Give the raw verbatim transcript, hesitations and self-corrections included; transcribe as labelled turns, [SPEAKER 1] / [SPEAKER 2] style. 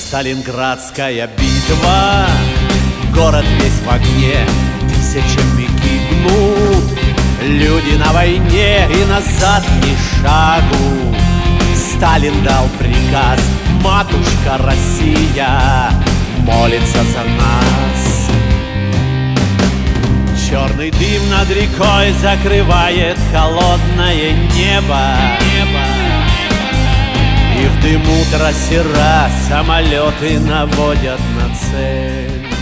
[SPEAKER 1] Сталинградская битва, город весь в огне, тысячами гибнут люди на войне, и назад ни шагу. Сталин дал приказ, матушка Россия молится за нас. Черный дым над рекой закрывает холодное небо, небо. И в дыму трассера самолеты наводят на цель.